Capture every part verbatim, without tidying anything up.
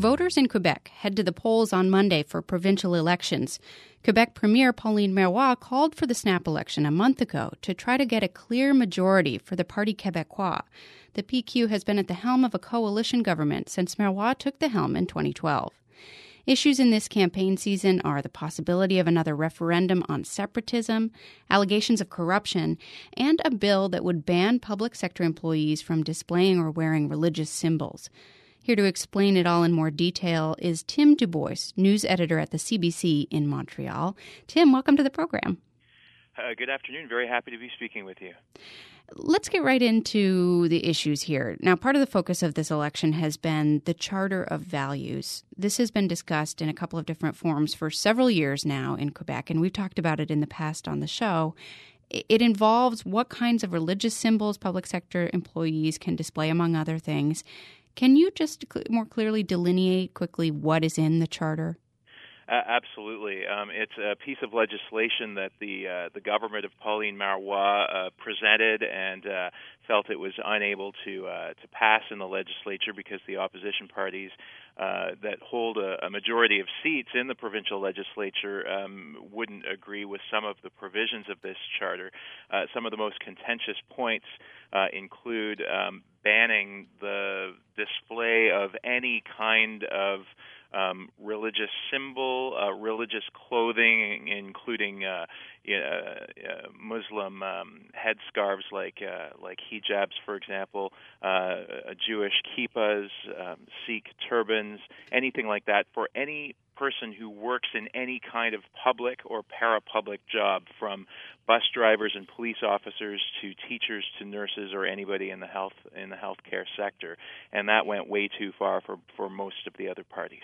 Voters in Quebec head to the polls on Monday for provincial elections. Quebec Premier Pauline Marois called for the snap election a month ago to try to get a clear majority for the Parti Québécois. The P Q has been at the helm of a coalition government since Marois took the helm in twenty twelve. Issues in this campaign season are the possibility of another referendum on separatism, allegations of corruption, and a bill that would ban public sector employees from displaying or wearing religious symbols. Here to explain it all in more detail is Tim Dubois, news editor at the C B C in Montreal. Tim, welcome to the program. Uh, good afternoon. Very happy to be speaking with you. Let's get right into the issues here. Now, part of the focus of this election has been the Charter of Values. This has been discussed in a couple of different forms for several years now in Quebec, and we've talked about it in the past on the show. It involves what kinds of religious symbols public sector employees can display, among other things. Can you just more clearly delineate quickly what is in the Charter? Uh, absolutely. Um, it's a piece of legislation that the uh, the government of Pauline Marois uh, presented and uh, felt it was unable to uh, to pass in the legislature because the opposition parties uh, that hold a, a majority of seats in the provincial legislature um, wouldn't agree with some of the provisions of this charter. Uh, some of the most contentious points uh, include um, banning the display of any kind of Um, religious symbol, uh, religious clothing, including uh, uh, uh, Muslim um, headscarves like uh, like hijabs, for example, uh, Jewish kippas, um, Sikh turbans, anything like that for any person who works in any kind of public or para-public job, from bus drivers and police officers to teachers to nurses or anybody in the health in the healthcare sector. And that went way too far for, for most of the other parties.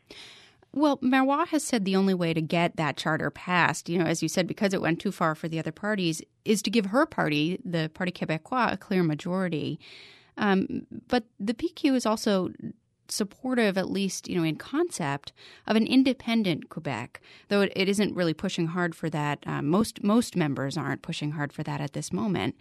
Well, Marois has said the only way to get that charter passed, you know, as you said, because it went too far for the other parties, is to give her party, the Parti Québécois, a clear majority. Um, but the P Q is also supportive, at least, you know, in concept, of an independent Quebec, though it, it isn't really pushing hard for that. Um, most most members aren't pushing hard for that at this moment.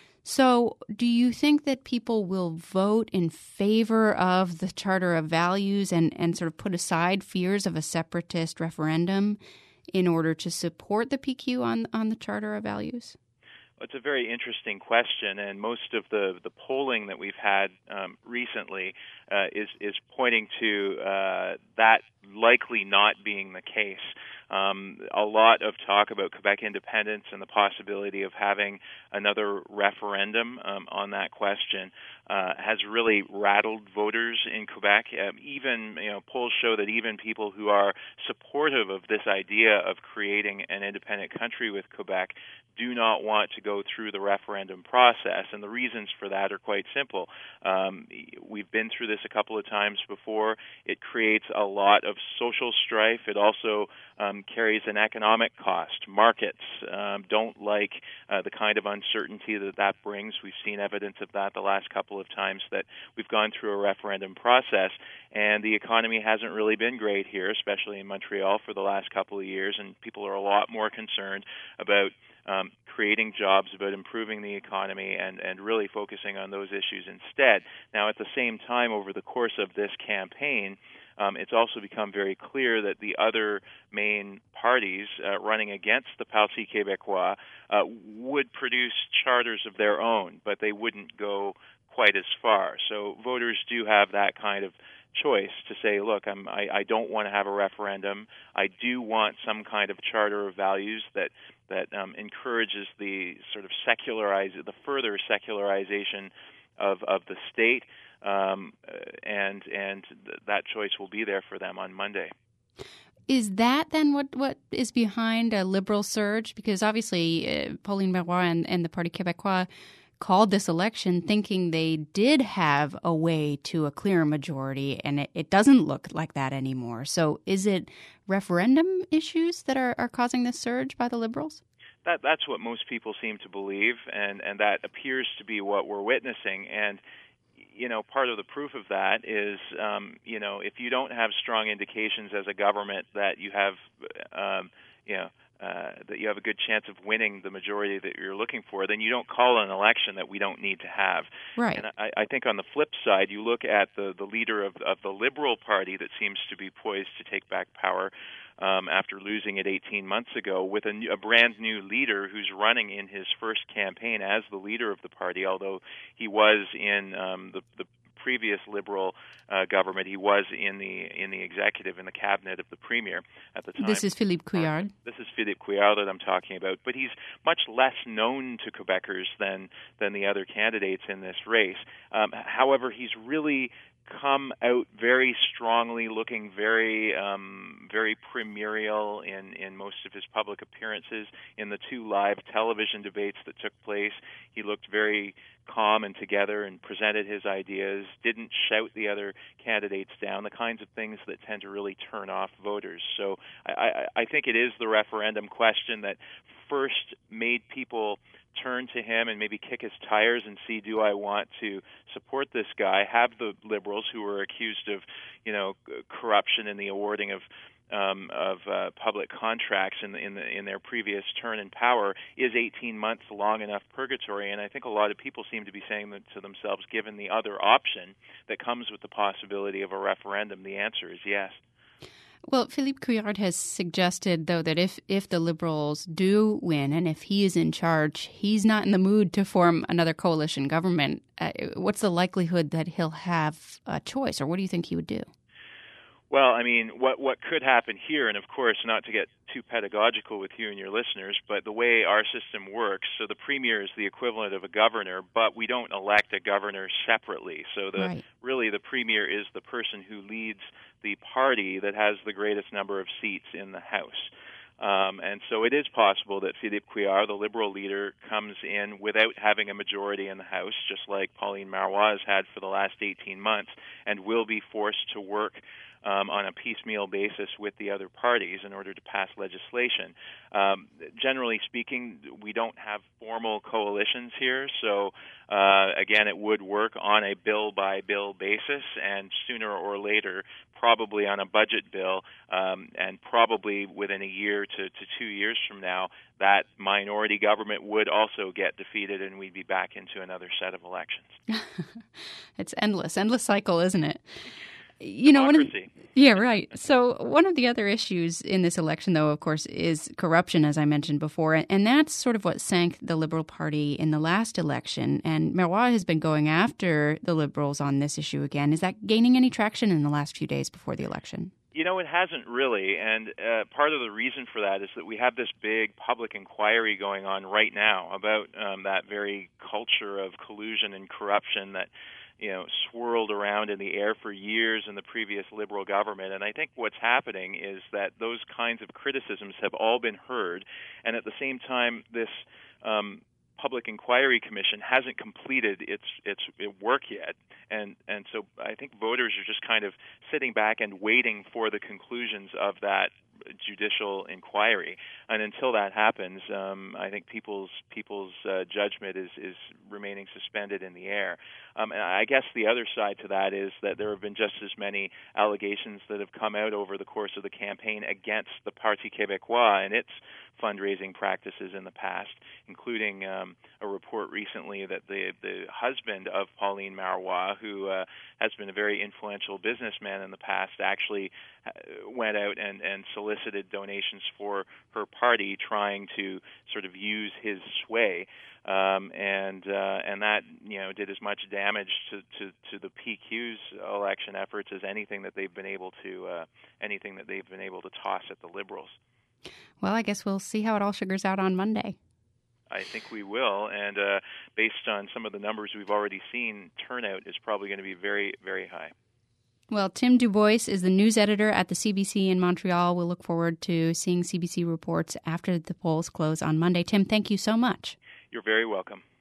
So do you think that people will vote in favor of the Charter of Values and, and sort of put aside fears of a separatist referendum in order to support the P Q on, on the Charter of Values? It's a very interesting question, and most of the, the polling that we've had um, recently uh, is is pointing to uh, that likely not being the case. Um, a lot of talk about Quebec independence and the possibility of having another referendum um, on that question uh, has really rattled voters in Quebec. Um, even you know, polls show that even people who are supportive of this idea of creating an independent country with Quebec do not want to go through the referendum process, and the reasons for that are quite simple. Um, we've been through this a couple of times before. It creates a lot of social strife. It also um, carries an economic cost. Markets um, don't like uh, the kind of uncertainty that that brings. We've seen evidence of that the last couple of times that we've gone through a referendum process, and the economy hasn't really been great here, especially in Montreal for the last couple of years, and people are a lot more concerned about Um, creating jobs, about improving the economy, and, and really focusing on those issues instead. Now, at the same time, over the course of this campaign, um, it's also become very clear that the other main parties uh, running against the Parti Québécois uh, would produce charters of their own, but they wouldn't go quite as far. So voters do have that kind of choice to say, look, I'm, I, I don't want to have a referendum. I do want some kind of charter of values that that um, encourages the sort of secularize, the further secularization of, of the state, um, and and th- that choice will be there for them on Monday. Is that then what, what is behind a liberal surge? Because obviously uh, Pauline Marois and, and the Parti Québécois called this election thinking they did have a way to a clear majority, and it, it doesn't look like that anymore. So is it referendum issues that are, are causing this surge by the Liberals? That, that's what most people seem to believe, and, and that appears to be what we're witnessing. And, you know, part of the proof of that is, um, you know, if you don't have strong indications as a government that you have, um, you know, uh, that you have a good chance of winning the majority that you're looking for, then you don't call an election that we don't need to have. Right. And I, I think on the flip side, you look at the, the leader of, of the Liberal Party that seems to be poised to take back power um, after losing it eighteen months ago, with a, new, a brand new leader who's running in his first campaign as the leader of the party, although he was in um, the, the previous Liberal uh, government. He was in the in the executive, in the cabinet of the premier at the time. This is Philippe Couillard. This is Philippe Couillard that I'm talking about. But he's much less known to Quebecers than than the other candidates in this race. Um, however, he's really come out very strongly, looking very um, very premierial in, in most of his public appearances. In the two live television debates that took place, he looked very calm and together and presented his ideas, didn't shout the other candidates down, the kinds of things that tend to really turn off voters. So I, I, I think it is the referendum question that first made people turn to him and maybe kick his tires and see, do I want to support this guy? Have the Liberals, who were accused of, you know, corruption in the awarding of um, of uh, public contracts in the, in the in their previous turn in power, is eighteen months long enough purgatory? And I think a lot of people seem to be saying that to themselves, given the other option that comes with the possibility of a referendum, the answer is yes. Well, Philippe Couillard has suggested, though, that if, if the Liberals do win and if he is in charge, he's not in the mood to form another coalition government. Uh, what's the likelihood that he'll have a choice, or what do you think he would do? Well, I mean, what what could happen here, and of course, not to get too pedagogical with you and your listeners, but the way our system works, so the premier is the equivalent of a governor, but we don't elect a governor separately. So the right. really the premier is the person who leads the party that has the greatest number of seats in the House. Um, and so it is possible that Philippe Couillard, the Liberal leader, comes in without having a majority in the House, just like Pauline Marois has had for the last eighteen months, and will be forced to work Um, on a piecemeal basis with the other parties in order to pass legislation. Um, generally speaking, we don't have formal coalitions here, so uh, again, it would work on a bill-by-bill basis, and sooner or later, probably on a budget bill, um, and probably within a year to, to two years from now, that minority government would also get defeated, and we'd be back into another set of elections. It's endless, endless cycle, isn't it? You know, one of, yeah, right. So one of the other issues in this election, though, of course, is corruption, as I mentioned before. And that's sort of what sank the Liberal Party in the last election. And Marois has been going after the Liberals on this issue again. Is that gaining any traction in the last few days before the election? You know, it hasn't really, and uh, part of the reason for that is that we have this big public inquiry going on right now about um, that very culture of collusion and corruption that, you know, swirled around in the air for years in the previous Liberal government. And I think what's happening is that those kinds of criticisms have all been heard, and at the same time, this um, Public Inquiry Commission hasn't completed its its work yet, and and so I think voters are just kind of sitting back and waiting for the conclusions of that judicial inquiry. And until that happens, um, I think people's people's uh, judgment is is remaining suspended in the air. Um, and I guess the other side to that is that there have been just as many allegations that have come out over the course of the campaign against the Parti Québécois and its fundraising practices in the past, including um, a report recently that the the husband of Pauline Marois, who uh, has been a very influential businessman in the past, actually went out and, and solicited donations for her party, trying to sort of use his sway. Um, and uh, and that, you know, did as much damage to, to, to the P Q's election efforts as anything that they've been able to uh, anything that they've been able to toss at the Liberals. Well, I guess we'll see how it all sugars out on Monday. I think we will, and uh, based on some of the numbers we've already seen, turnout is probably going to be very, very high. Well, Tim Dubois is the news editor at the C B C in Montreal. We'll look forward to seeing C B C reports after the polls close on Monday. Tim, thank you so much. You're very welcome.